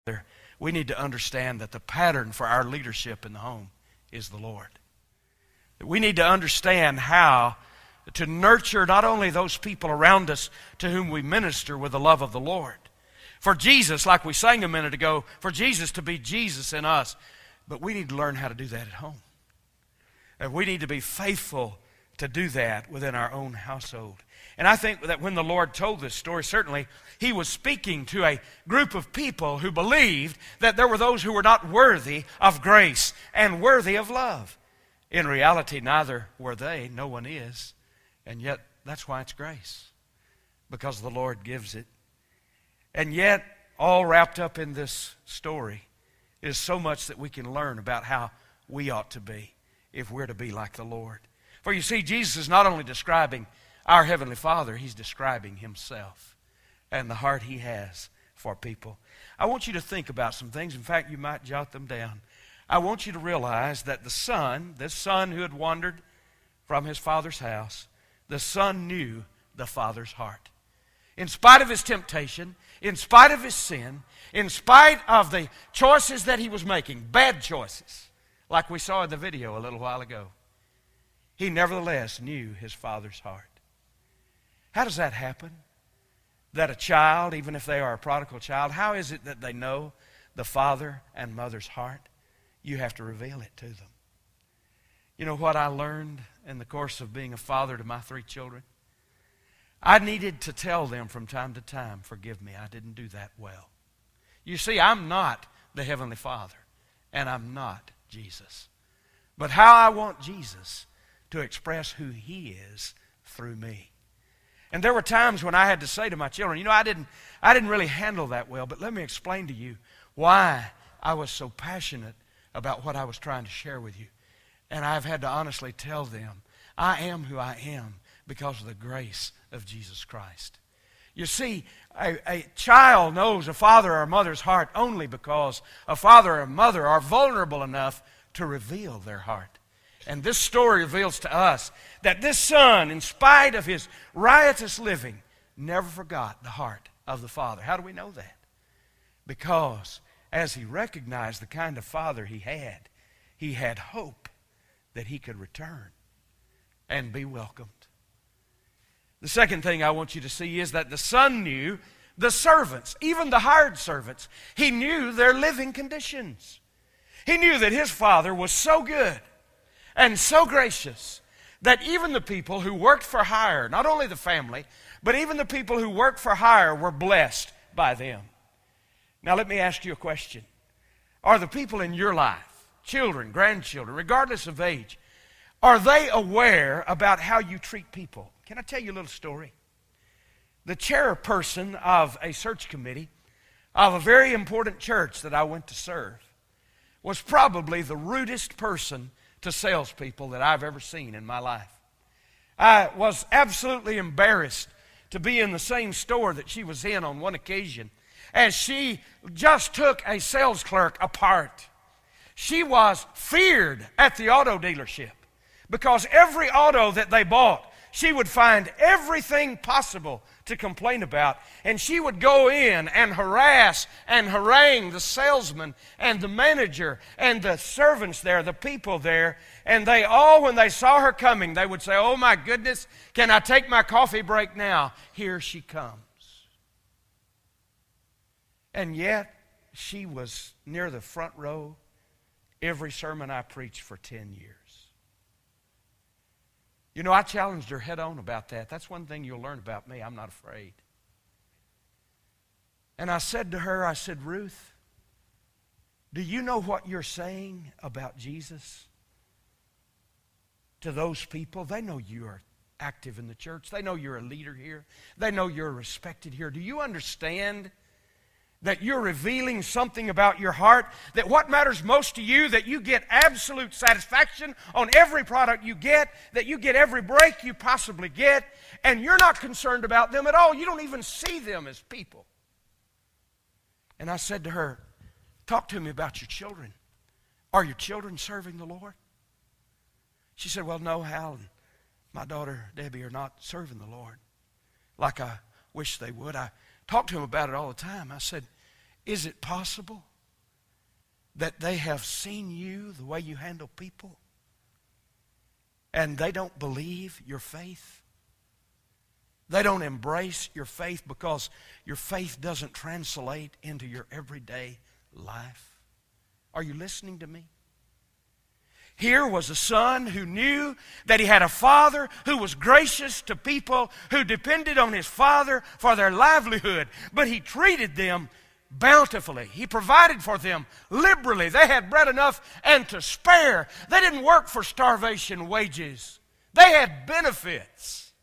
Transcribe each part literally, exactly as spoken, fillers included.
We need to understand that the pattern for our leadership in the home is the Lord. We need to understand how to nurture not only those people around us to whom we minister with the love of the Lord. For Jesus, like we sang a minute ago, for Jesus to be Jesus in us, but we need to learn how to do that at home. And we need to be faithful to do that within our own household. And I think that when the Lord told this story, certainly He was speaking to a group of people who believed that there were those who were not worthy of grace and worthy of love. In reality, neither were they. No one is. And yet, that's why it's grace. Because the Lord gives it. And yet, all wrapped up in this story is so much that we can learn about how we ought to be if we're to be like the Lord. For you see, Jesus is not only describing our Heavenly Father, He's describing Himself and the heart He has for people. I want you to think about some things. In fact, you might jot them down. I want you to realize that the son, this son who had wandered from his father's house, the son knew the father's heart. In spite of his temptation, in spite of his sin, in spite of the choices that he was making, bad choices, like we saw in the video a little while ago, he nevertheless knew his father's heart. How does that happen? That a child, even if they are a prodigal child, how is it that they know the father and mother's heart? You have to reveal it to them. You know what I learned in the course of being a father to my three children? I needed to tell them from time to time, forgive me, I didn't do that well. You see, I'm not the Heavenly Father, and I'm not Jesus. But how I want Jesus to express who He is through me. And there were times when I had to say to my children, you know, I didn't, I didn't really handle that well, but let me explain to you why I was so passionate about what I was trying to share with you. And I've had to honestly tell them, I am who I am because of the grace of Jesus Christ. You see, a, a child knows a father or a mother's heart only because a father or a mother are vulnerable enough to reveal their heart. And this story reveals to us that this son, in spite of his riotous living, never forgot the heart of the father. How do we know that? Because as he recognized the kind of father he had, he had hope that he could return and be welcomed. The second thing I want you to see is that the son knew the servants, even the hired servants. He knew their living conditions. He knew that his father was so good and so gracious that even the people who worked for hire, not only the family, but even the people who worked for hire were blessed by them. Now let me ask you a question. Are the people in your life, children, grandchildren, regardless of age, are they aware about how you treat people? Can I tell you a little story? The chairperson of a search committee of a very important church that I went to serve was probably the rudest person to salespeople that I've ever seen in my life. I was absolutely embarrassed to be in the same store that she was in on one occasion as she just took a sales clerk apart. She was feared at the auto dealership because every auto that they bought, she would find everything possible to complain about. And she would go in and harass and harangue the salesman and the manager and the servants there, the people there. And they all, when they saw her coming, they would say, oh my goodness, can I take my coffee break now? Here she comes. And yet, she was near the front row every sermon I preached for ten years. You know, I challenged her head on about that. That's one thing you'll learn about me. I'm not afraid. And I said to her, I said, Ruth, do you know what you're saying about Jesus to those people? They know you are active in the church. They know you're a leader here. They know you're respected here. Do you understand that you're revealing something about your heart, that what matters most to you, that you get absolute satisfaction on every product you get, that you get every break you possibly get, and you're not concerned about them at all. You don't even see them as people. And I said to her, talk to me about your children. Are your children serving the Lord? She said, well, no, Hal and my daughter Debbie are not serving the Lord like I wish they would. I talk to them about it all the time. I said, Is it possible that they have seen you the way you handle people and they don't believe your faith? They don't embrace your faith because your faith doesn't translate into your everyday life. Are you listening to me? Here was a son who knew that he had a father who was gracious to people who depended on his father for their livelihood, but he treated them bountifully. He provided for them liberally. They had bread enough and to spare. They didn't work for starvation wages. They had benefits.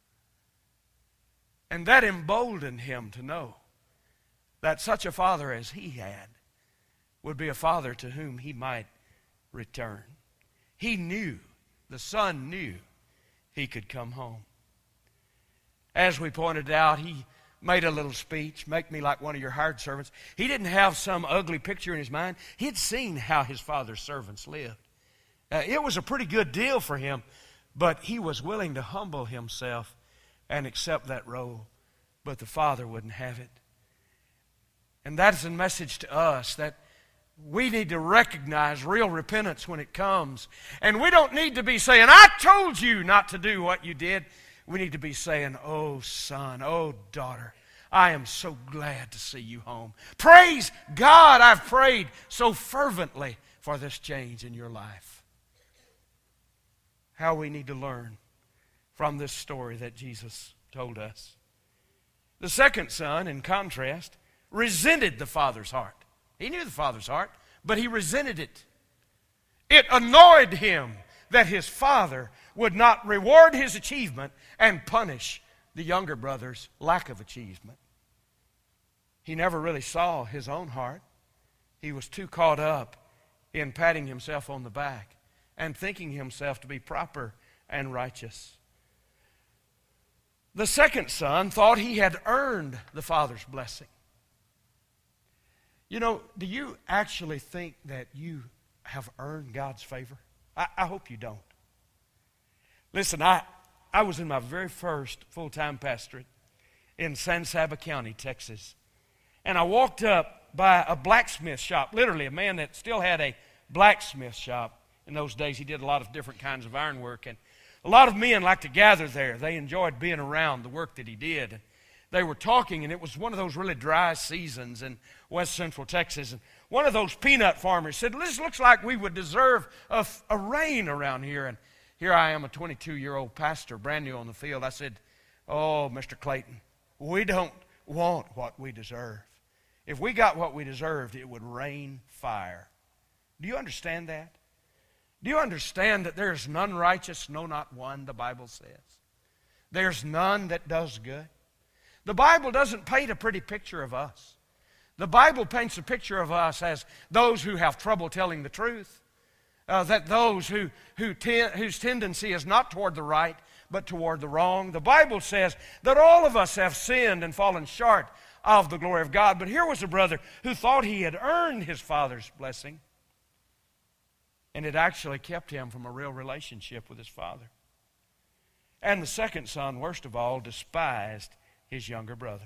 And that emboldened him to know that such a father as he had would be a father to whom he might return. He knew, the son knew, he could come home. As we pointed out, he made a little speech, make me like one of your hired servants. He didn't have some ugly picture in his mind. He had seen how his father's servants lived. Uh, it was a pretty good deal for him, but he was willing to humble himself and accept that role. But the father wouldn't have it. And that's a message to us, that we need to recognize real repentance when it comes. And we don't need to be saying, I told you not to do what you did. We need to be saying, oh son, oh daughter, I am so glad to see you home. Praise God, I've prayed so fervently for this change in your life. How we need to learn from this story that Jesus told us. The second son, in contrast, resented the father's heart. He knew the father's heart, but he resented it. It annoyed him that his father would not reward his achievement and punish the younger brother's lack of achievement. He never really saw his own heart. He was too caught up in patting himself on the back and thinking himself to be proper and righteous. The second son thought he had earned the father's blessing. You know, do you actually think that you have earned God's favor? I, I hope you don't. Listen, I, I was in my very first full-time pastorate in San Saba County, Texas. And I walked up by a blacksmith shop, literally a man that still had a blacksmith shop. In those days, he did a lot of different kinds of ironwork. And a lot of men liked to gather there. They enjoyed being around the work that he did. They were talking, and it was one of those really dry seasons in west central Texas. And one of those peanut farmers said, this looks like we would deserve a, a rain around here. And here I am, a twenty-two-year-old pastor, brand new on the field. I said, oh, Mister Clayton, we don't want what we deserve. If we got what we deserved, it would rain fire. Do you understand that? Do you understand that there's none righteous, no, not one, the Bible says? There's none that does good. The Bible doesn't paint a pretty picture of us. The Bible paints a picture of us as those who have trouble telling the truth, uh, that those who, who ten, whose tendency is not toward the right, but toward the wrong. The Bible says that all of us have sinned and fallen short of the glory of God. But here was a brother who thought he had earned his father's blessing, and it actually kept him from a real relationship with his father. And the second son, worst of all, despised his younger brother.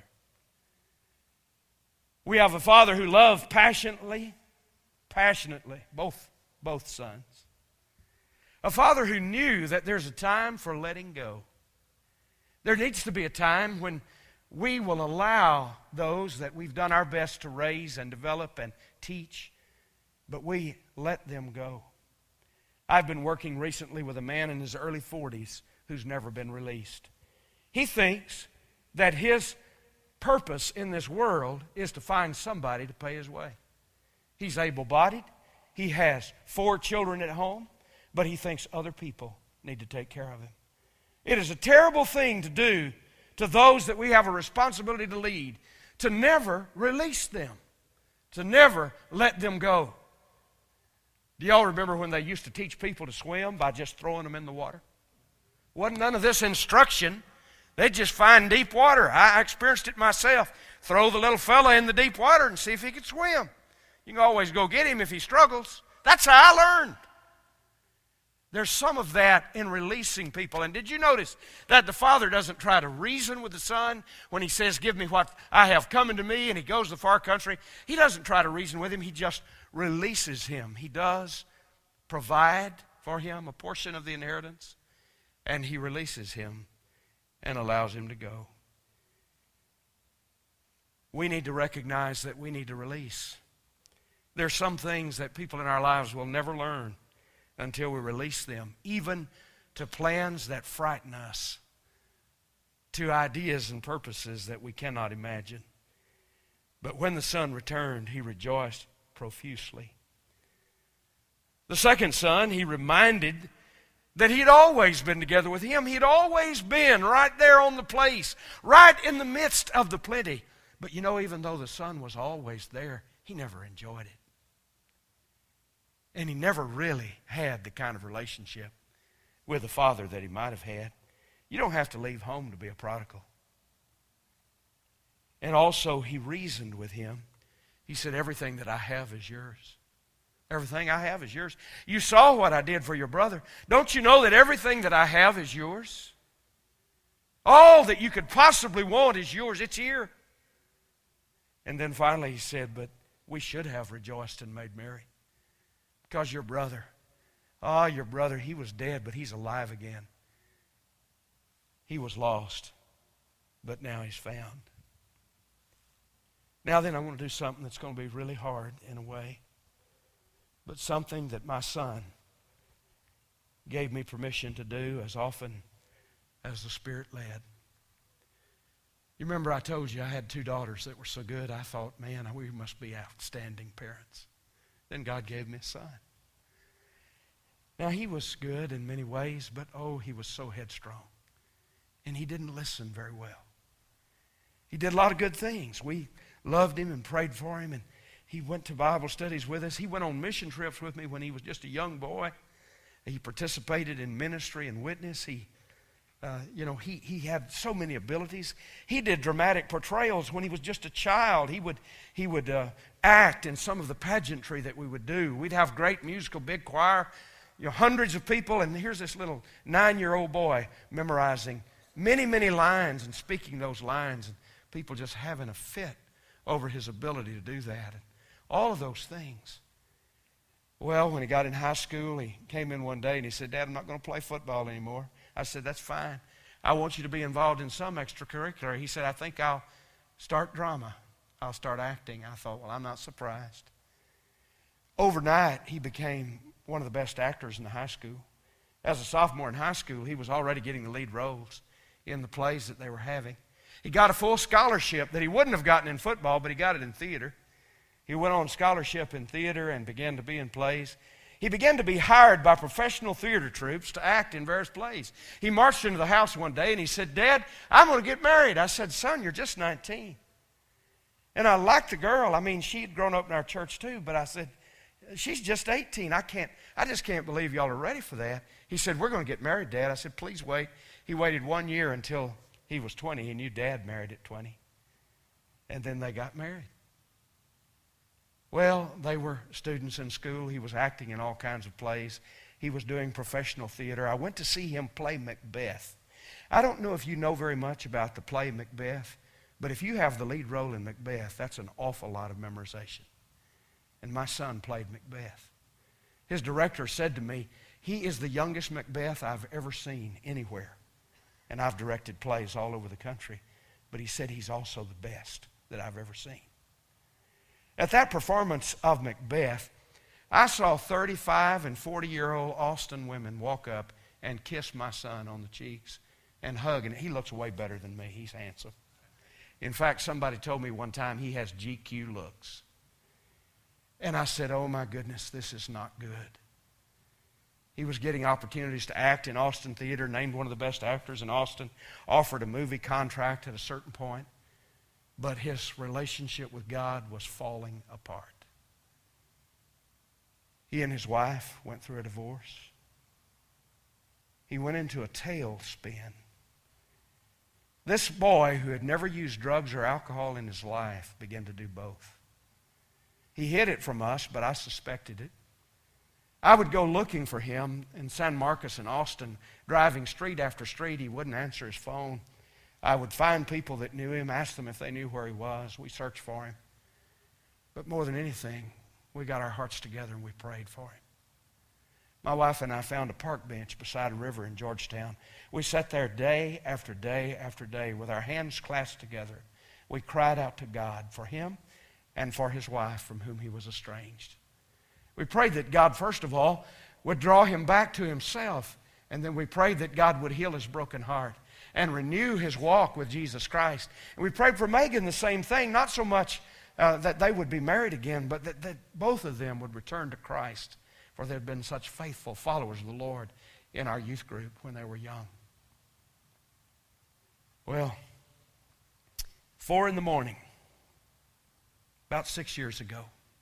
We have a father who loved passionately, passionately, both, both sons. A father who knew that there's a time for letting go. There needs to be a time when we will allow those that we've done our best to raise and develop and teach, but we let them go. I've been working recently with a man in his early forties who's never been released. He thinks that his purpose in this world is to find somebody to pay his way. He's able-bodied. He has four children at home, but he thinks other people need to take care of him. It is a terrible thing to do to those that we have a responsibility to lead, to never release them, to never let them go. Do y'all remember when they used to teach people to swim by just throwing them in the water? Wasn't none of this instruction. They'd just find deep water. I experienced it myself. Throw the little fella in the deep water and see if he could swim. You can always go get him if he struggles. That's how I learned. There's some of that in releasing people. And did you notice that the Father doesn't try to reason with the Son when He says, give me what I have coming to me, and He goes to the far country? He doesn't try to reason with him. He just releases him. He does provide for him a portion of the inheritance, and He releases him and allows him to go. We need to recognize that we need to release. There's some things that people in our lives will never learn until we release them, even to plans that frighten us, to ideas and purposes that we cannot imagine. But when the Son returned, He rejoiced profusely. The second son, he reminded that he'd always been together with Him. He'd always been right there on the place, right in the midst of the plenty. But you know, even though the Son was always there, he never enjoyed it. And he never really had the kind of relationship with the Father that he might have had. You don't have to leave home to be a prodigal. And also, he reasoned with him. He said, everything that I have is yours. Everything I have is yours. You saw what I did for your brother. Don't you know that everything that I have is yours? All that you could possibly want is yours. It's here. And then finally he said, but we should have rejoiced and made merry. Because your brother, ah, oh, your brother, he was dead, but he's alive again. He was lost, but now he's found. Now then, I want to do something that's going to be really hard in a way, but something that my son gave me permission to do as often as the Spirit led. You remember I told you I had two daughters that were so good, I thought, man, we must be outstanding parents. Then God gave me a son. Now, he was good in many ways, but oh, he was so headstrong. And he didn't listen very well. He did a lot of good things. We loved him and prayed for him, and he went to Bible studies with us. He went on mission trips with me when he was just a young boy. He participated in ministry and witness. He, uh, you know, he, he had so many abilities. He did dramatic portrayals when he was just a child. He would, he would uh, act in some of the pageantry that we would do. We'd have great musical, big choir, you know, hundreds of people, and here's this little nine-year-old boy memorizing many, many lines and speaking those lines, and people just having a fit over his ability to do that. And all of those things. Well, when he got in high school, he came in one day and he said, Dad, I'm not going to play football anymore. I said, that's fine. I want you to be involved in some extracurricular. He said, I think I'll start drama. I'll start acting. I thought, well, I'm not surprised. Overnight, he became one of the best actors in the high school. As a sophomore in high school, he was already getting the lead roles in the plays that they were having. He got a full scholarship that he wouldn't have gotten in football, but he got it in theater. He went on scholarship in theater and began to be in plays. He began to be hired by professional theater troupes to act in various plays. He marched into the house one day and he said, Dad, I'm going to get married. I said, son, you're just nineteen. And I liked the girl. I mean, she had grown up in our church too, but I said, she's just eighteen. I can't, I just can't believe y'all are ready for that. He said, we're going to get married, Dad. I said, please wait. He waited one year until he was twenty. He knew Dad married at twenty. And then they got married. Well, they were students in school. He was acting in all kinds of plays. He was doing professional theater. I went to see him play Macbeth. I don't know if you know very much about the play Macbeth, but if you have the lead role in Macbeth, that's an awful lot of memorization. And my son played Macbeth. His director said to me, he is the youngest Macbeth I've ever seen anywhere. And I've directed plays all over the country. But he said he's also the best that I've ever seen. At that performance of Macbeth, I saw thirty-five and forty-year-old Austin women walk up and kiss my son on the cheeks and hug. And he looks way better than me. He's handsome. In fact, somebody told me one time he has G Q looks. And I said, oh my goodness, this is not good. He was getting opportunities to act in Austin Theater, named one of the best actors in Austin, offered a movie contract at a certain point. But his relationship with God was falling apart. He and his wife went through a divorce. He went into a tailspin. This boy who had never used drugs or alcohol in his life began to do both. He hid it from us, but I suspected it. I would go looking for him in San Marcos and Austin, driving street after street. He wouldn't answer his phone. I would find people that knew him, ask them if they knew where he was. We searched for him. But more than anything, we got our hearts together and we prayed for him. My wife and I found a park bench beside a river in Georgetown. We sat there day after day after day with our hands clasped together. We cried out to God for him and for his wife from whom he was estranged. We prayed that God, first of all, would draw him back to himself, and then we prayed that God would heal his broken heart and renew his walk with Jesus Christ. And we prayed for Megan the same thing, not so much uh, that they would be married again, but that, that both of them would return to Christ, for they had been such faithful followers of the Lord in our youth group when they were young. Well, four in the morning, about six years ago,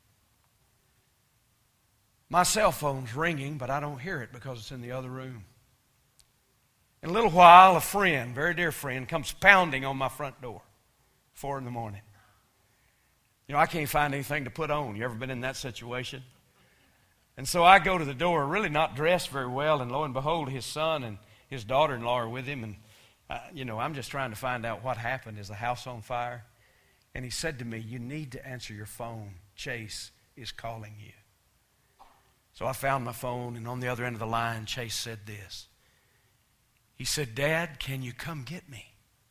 my cell phone's ringing, but I don't hear it because it's in the other room. In a little while, a friend, very dear friend, comes pounding on my front door, four in the morning. You know, I can't find anything to put on. You ever been in that situation? And so I go to the door, really not dressed very well, and lo and behold, his son and his daughter-in-law are with him, and, uh, you know, I'm just trying to find out what happened. Is the house on fire? And he said to me, "You need to answer your phone. Chase is calling you." So I found my phone, and on the other end of the line, Chase said this. He said, "Dad, can you come get me?"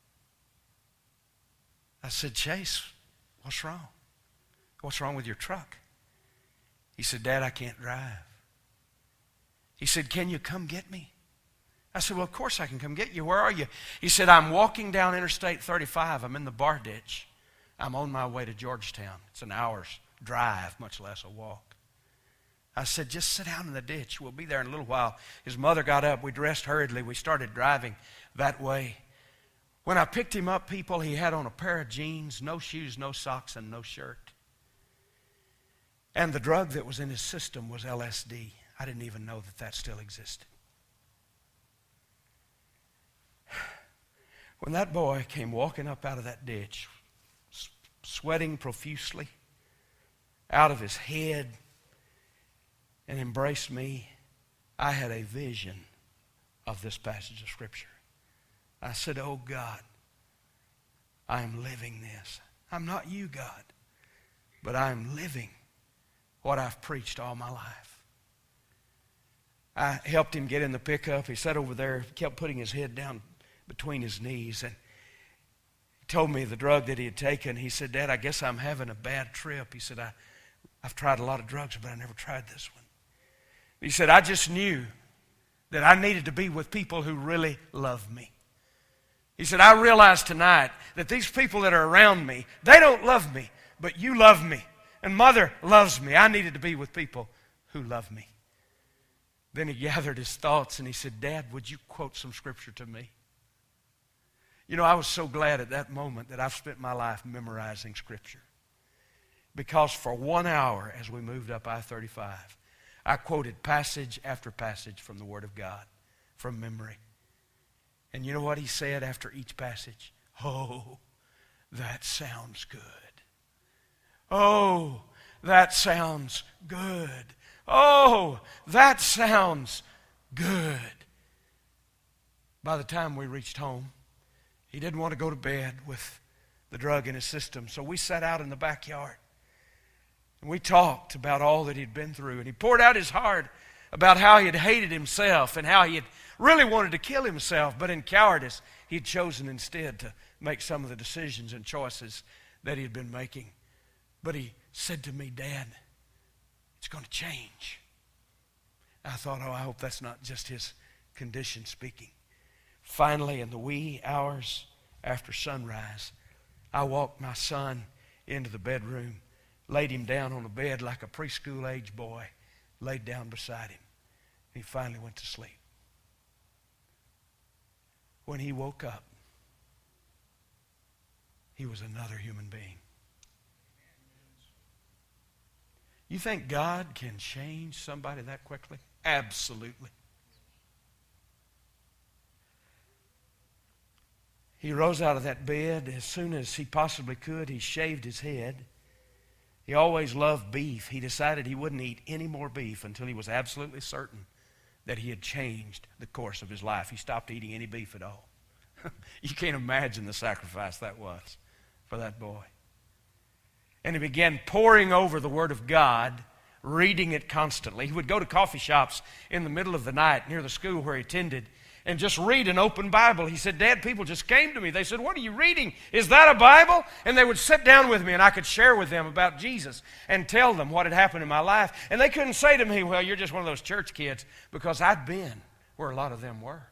I said, "Chase, what's wrong? What's wrong with your truck?" He said, "Dad, I can't drive." He said, "Can you come get me?" I said, "Well, of course I can come get you. Where are you?" He said, "I'm walking down Interstate thirty-five. I'm in the bar ditch. I'm on my way to Georgetown. It's an hour's drive, much less a walk." I said, "Just sit down in the ditch. We'll be there in a little while." His mother got up. We dressed hurriedly. We started driving that way. When I picked him up, people, he had on a pair of jeans, no shoes, no socks, and no shirt. And the drug that was in his system was L S D. I didn't even know that that still existed. When that boy came walking up out of that ditch, sweating profusely, out of his head, and embraced me, I had a vision of this passage of Scripture. I said, "Oh God, I am living this. I'm not you, God, but I am living what I've preached all my life." I helped him get in the pickup. He sat over there, kept putting his head down between his knees, and he told me the drug that he had taken. He said, "Dad, I guess I'm having a bad trip." He said, I, I've tried a lot of drugs, but I never tried this one. He said, "I just knew that I needed to be with people who really love me." He said, "I realized tonight that these people that are around me, they don't love me, but you love me. And Mother loves me. I needed to be with people who love me." Then he gathered his thoughts and he said, "Dad, would you quote some Scripture to me?" You know, I was so glad at that moment that I've spent my life memorizing Scripture. Because for one hour as we moved up I thirty-five, I quoted passage after passage from the Word of God, from memory. And you know what he said after each passage? "Oh, that sounds good. Oh, that sounds good. Oh, that sounds good." By the time we reached home, he didn't want to go to bed with the drug in his system, so we sat out in the backyard. And we talked about all that he'd been through. And he poured out his heart about how he had hated himself and how he had really wanted to kill himself. But in cowardice, he had chosen instead to make some of the decisions and choices that he had been making. But he said to me, "Dad, it's going to change." I thought, oh, I hope that's not just his condition speaking. Finally, in the wee hours after sunrise, I walked my son into the bedroom, laid him down on a bed like a preschool-age boy, laid down beside him. He finally went to sleep. When he woke up, he was another human being. You think God can change somebody that quickly? Absolutely. He rose out of that bed as soon as he possibly could. He shaved his head. He always loved beef. He decided he wouldn't eat any more beef until he was absolutely certain that he had changed the course of his life. He stopped eating any beef at all. You can't imagine the sacrifice that was for that boy. And he began poring over the Word of God, reading it constantly. He would go to coffee shops in the middle of the night near the school where he attended and just read an open Bible. He said, Dad, people just came to me. They said, what are you reading? Is that a Bible? And they would sit down with me and I could share with them about Jesus and tell them what had happened in my life. And they couldn't say to me, well, you're just one of those church kids, because I'd been where a lot of them were.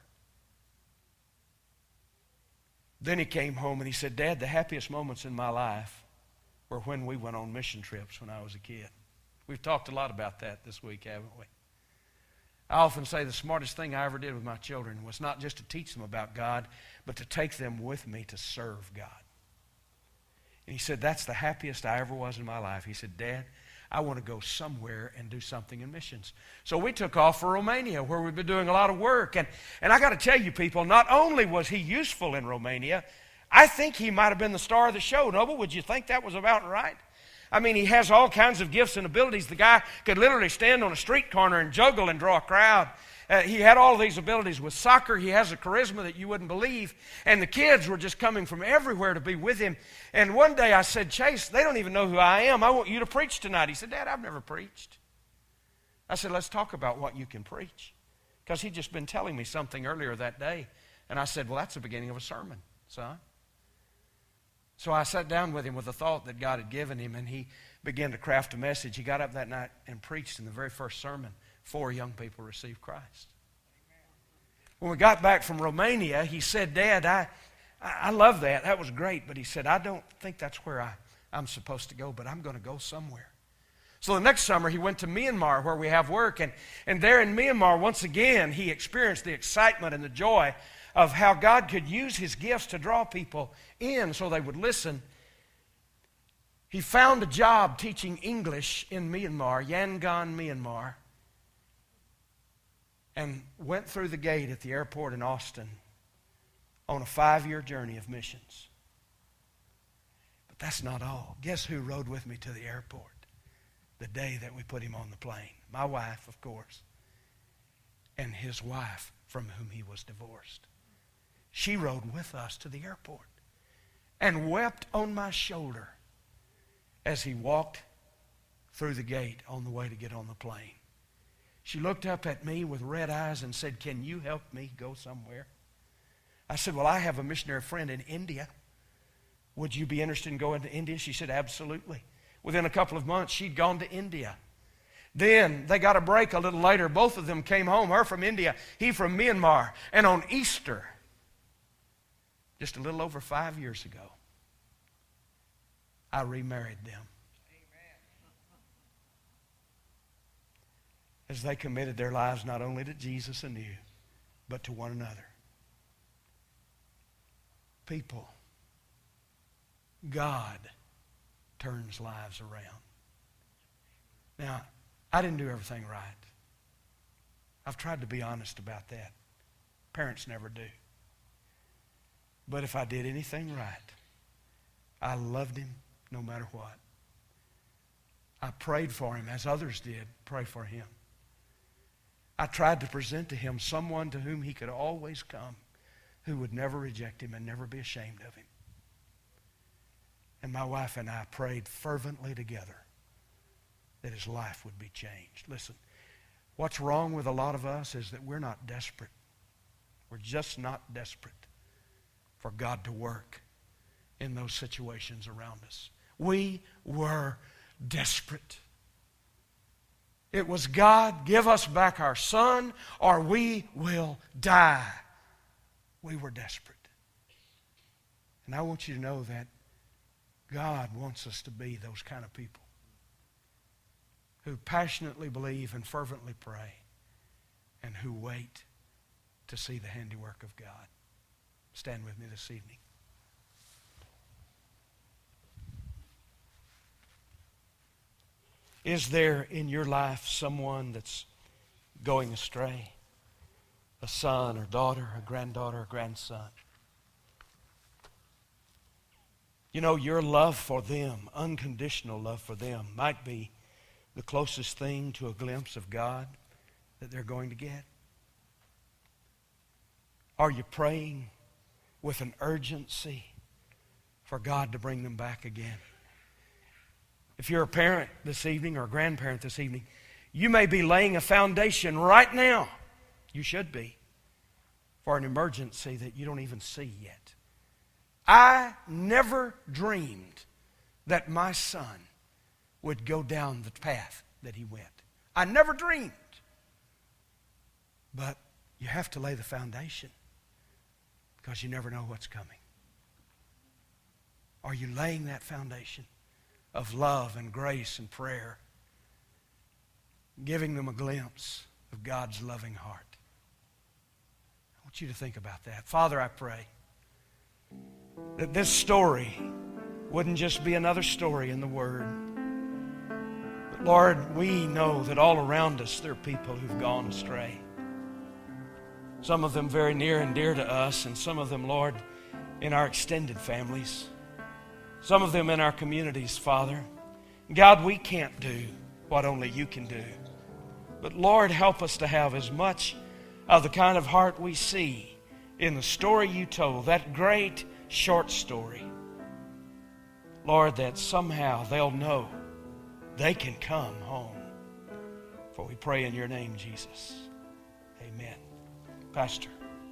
Then he came home and he said, Dad, the happiest moments in my life were when we went on mission trips when I was a kid. We've talked a lot about that this week, haven't we? I often say the smartest thing I ever did with my children was not just to teach them about God, but to take them with me to serve God. And he said, that's the happiest I ever was in my life. He said, Dad, I want to go somewhere and do something in missions. So we took off for Romania, where we've been doing a lot of work. And, and I got to tell you, people, not only was he useful in Romania, I think he might have been the star of the show. Noble, would you think that was about right? I mean, he has all kinds of gifts and abilities. The guy could literally stand on a street corner and juggle and draw a crowd. Uh, he had all of these abilities. With soccer, he has a charisma that you wouldn't believe. And the kids were just coming from everywhere to be with him. And one day I said, Chase, they don't even know who I am. I want you to preach tonight. He said, Dad, I've never preached. I said, let's talk about what you can preach. Because he'd just been telling me something earlier that day. And I said, well, that's the beginning of a sermon, son. So I sat down with him with the thought that God had given him, and he began to craft a message. He got up that night and preached in the very first sermon. Four young people received Christ. When we got back from Romania, he said, Dad, I, I love that. That was great. But he said, I don't think that's where I, I'm supposed to go, but I'm going to go somewhere. So the next summer, he went to Myanmar, where we have work. And, and there in Myanmar, once again, he experienced the excitement and the joy of how God could use his gifts to draw people in so they would listen. He found a job teaching English in Myanmar, Yangon, Myanmar, and went through the gate at the airport in Austin on a five-year journey of missions. But that's not all. Guess who rode with me to the airport the day that we put him on the plane? My wife, of course, and his wife, from whom he was divorced. She rode with us to the airport and wept on my shoulder as he walked through the gate on the way to get on the plane. She looked up at me with red eyes and said, can you help me go somewhere? I said, well, I have a missionary friend in India. Would you be interested in going to India? She said, absolutely. Within a couple of months, she'd gone to India. Then they got a break a little later. Both of them came home, her from India, he from Myanmar. And on Easter, just a little over five years ago, I remarried them. Amen. As they committed their lives not only to Jesus anew, but to one another. People, God turns lives around. Now, I didn't do everything right. I've tried to be honest about that. Parents never do. But if I did anything right, I loved him no matter what. I prayed for him as others did pray for him. I tried to present to him someone to whom he could always come, who would never reject him and never be ashamed of him. And my wife and I prayed fervently together that his life would be changed. Listen, what's wrong with a lot of us is that we're not desperate. We're just not desperate for God to work in those situations around us. We were desperate. It was, God, give us back our son or we will die. We were desperate. And I want you to know that God wants us to be those kind of people who passionately believe and fervently pray and who wait to see the handiwork of God. Stand with me this evening. Is there in your life someone that's going astray? A son or daughter, a granddaughter or grandson? You know, your love for them, unconditional love for them, might be the closest thing to a glimpse of God that they're going to get. Are you praying with an urgency for God to bring them back again? If you're a parent this evening or a grandparent this evening, you may be laying a foundation right now, you should be, for an emergency that you don't even see yet. I never dreamed that my son would go down the path that he went. I never dreamed. But you have to lay the foundation because you never know what's coming. Are you laying that foundation of love and grace and prayer, giving them a glimpse of God's loving heart? I want you to think about that. Father, I pray that this story wouldn't just be another story in the Word. But Lord, we know that all around us there are people who've gone astray. Some of them very near and dear to us, and some of them, Lord, in our extended families. Some of them in our communities, Father. God, we can't do what only you can do. But Lord, help us to have as much of the kind of heart we see in the story you told, that great short story. Lord, that somehow they'll know they can come home. For we pray in your name, Jesus. Amen. Pastor.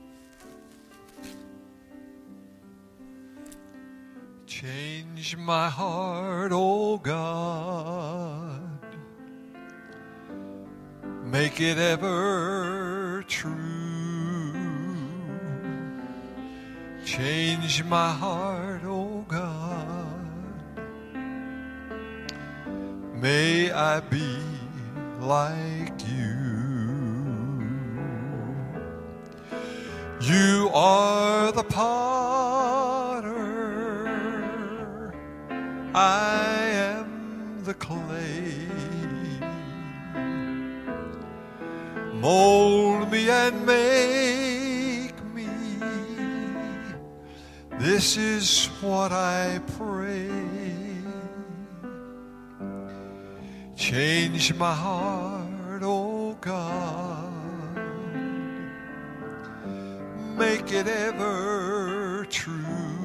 Change my heart, oh God. Make it ever true. Change my heart, oh God. May I be like you. You are the potter, I am the clay. Mold me and make me. This is what I pray. Change my heart, oh God. Make it ever true.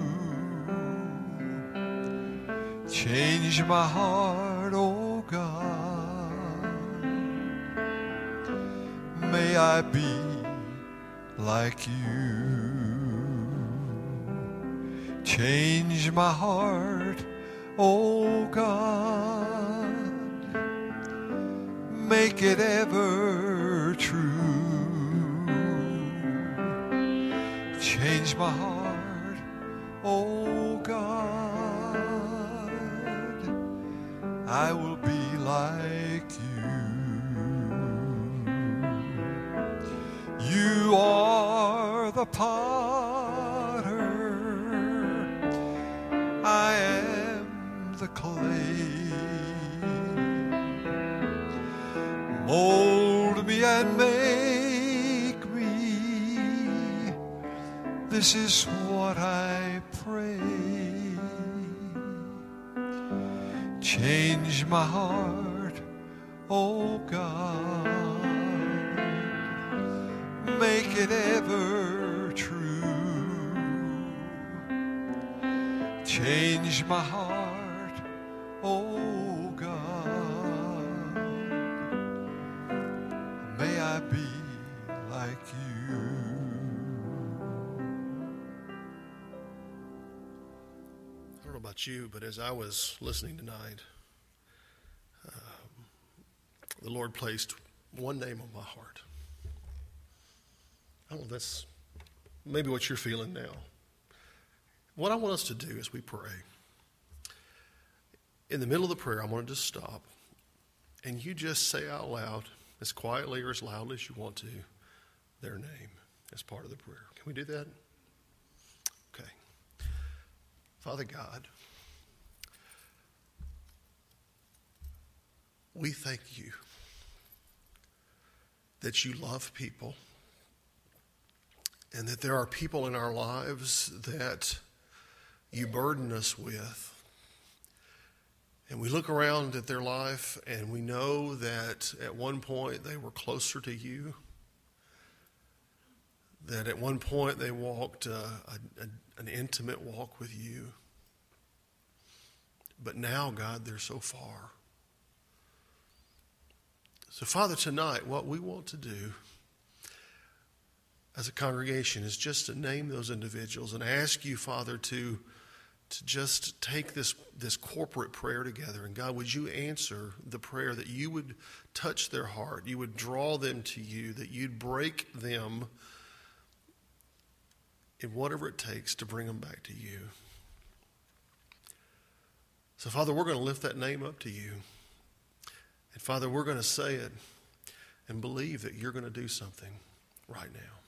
Change my heart, oh God. May I be like you. Change my heart, oh God. Make it ever true. Change my heart, oh God. I will be like you. You are the potter, I am the clay. Mold me and make me. This is what I pray. Change my heart, oh God. Make it ever true. Change my heart, oh God. May I be like you. I don't know about you, but as I was listening tonight, um, the Lord placed one name on my heart. I don't know if that's maybe what you're feeling now. What I want us to do as we pray, in the middle of the prayer, I want to just stop, and you just say out loud, as quietly or as loudly as you want to, their name as part of the prayer. Can we do that? Okay. Father God, we thank you that you love people and that there are people in our lives that you burden us with. And we look around at their life and we know that at one point they were closer to you, that at one point they walked uh, a, a, an intimate walk with you. But now, God, they're so far. So, Father, tonight, what we want to do as a congregation is just to name those individuals and ask you, Father, to, to just take this, this corporate prayer together. And God, would you answer the prayer that you would touch their heart, you would draw them to you, that you'd break them in whatever it takes to bring them back to you. So, Father, we're going to lift that name up to you. And, Father, we're going to say it and believe that you're going to do something right now.